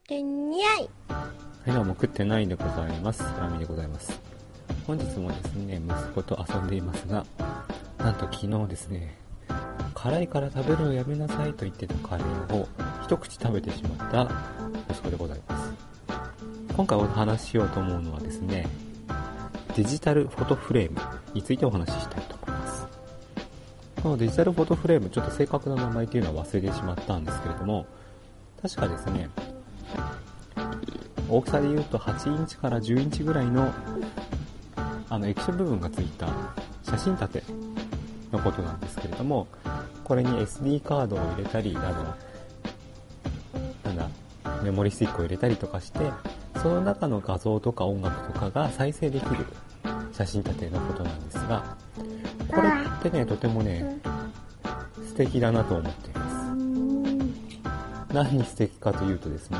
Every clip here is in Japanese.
ってにゃい。 はい、どうも食ってないでございます。ラミでございます。本日もですね、息子と遊んでいますが、なんと昨日ですね、辛いから食べるのやめなさいと言ってたカレーを一口食べてしまった息子でございます。今回お話ししようと思うのはですね、デジタルフォトフレームについてお話ししたいと思います。このデジタルフォトフレーム、ちょっと正確な名前というのは忘れてしまったんですけれども、確かですね、大きさで言うと8インチから10インチぐらいの液晶部分がついた写真立てのことなんですけれども、これに SD カードを入れたり、メモリスティックを入れたりとかして、その中の画像とか音楽とかが再生できる写真立てのことなんですが、これってね、とてもね、素敵だなと思っています。何に素敵かというとですね、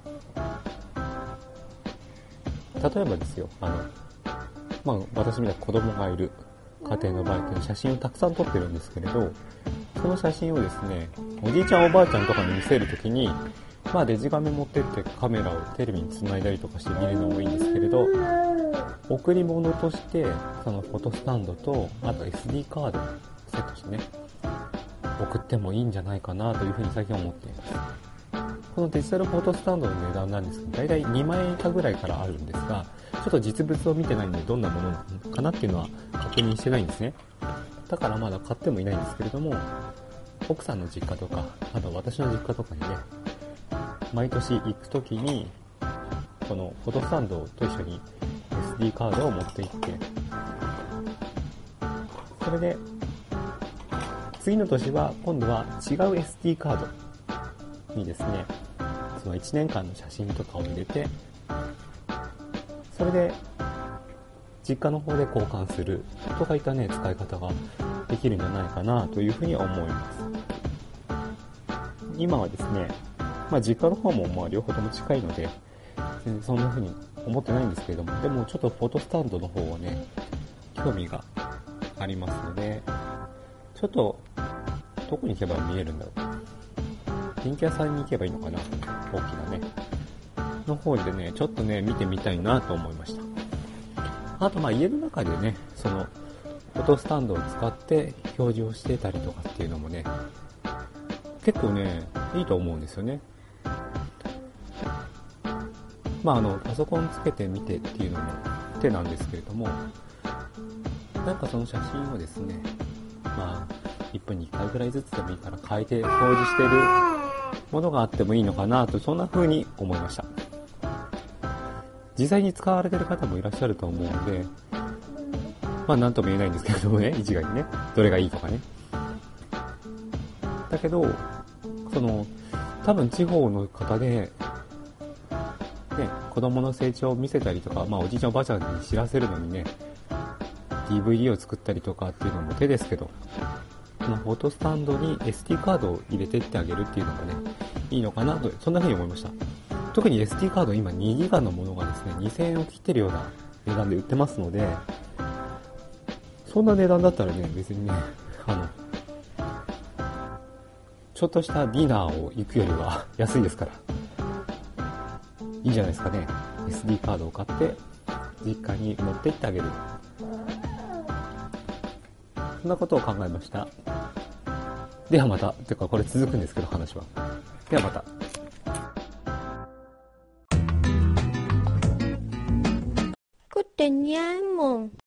例えばですよ、私みたいに子供がいる家庭の場合って写真をたくさん撮ってるんですけれど、その写真をですね、おじいちゃんおばあちゃんとかに見せるときに、デジカメ持ってってカメラをテレビにつないだりとかして見るのもいいんですけれど、贈り物としてそのフォトスタンドと、あと SD カードをセットしてね、送ってもいいんじゃないかなというふうに最近思っています。このデジタルフォトスタンドの値段なんですけど、だいたい2万円以下ぐらいからあるんですが、ちょっと実物を見てないのでどんなものかなっていうのは確認してないんですね。だからまだ買ってもいないんですけれども、奥さんの実家とか、あと私の実家とかにね、毎年行くときにこのフォトスタンドと一緒に SD カードを持って行って、それで次の年は今度は違う SD カードにですね、その1年間の写真とかを入れて、それで実家の方で交換するとかいったね、使い方ができるんじゃないかなというふうに思います。今はですね、実家の方も両方とも近いので全然そんな風に思ってないんですけれども、でもちょっとフォトスタンドの方はね、興味がありますので、ちょっとどこに行けば見えるんだろう、電気屋さんに行けばいいのかな、大きなねの方でね、ちょっとね見てみたいなと思いました。あと家の中でね、そのフォトスタンドを使って表示をしてたりとかっていうのもね、結構ねいいと思うんですよね。パソコンつけてみてっていうのも手なんですけれども、その写真をですね、1分に1回ぐらいずつでもいいから変えて表示してるものがあってもいいのかなと、そんな風に思いました。実際に使われてる方もいらっしゃると思うので、なんとも言えないんですけれどもね、一概にね、どれがいいとかね。だけど、多分地方の方で、子供の成長を見せたりとか、おじいちゃんおばあちゃんに知らせるのにね、DVD を作ったりとかっていうのも手ですけど、このフォトスタンドに SD カードを入れてってあげるっていうのもね、いいのかなと、そんな風に思いました。特に SD カード今2ギガのものがですね、2000円を切ってるような値段で売ってますので、そんな値段だったらね、別にね、ちょっとしたディナーを行くよりは安いですから、いいじゃないですかね。SD カードを買って実家に持って行ってあげる、そんなことを考えました。ではまた。てかこれ続くんですけど、話は。ではまた。 食ってにゃいもん。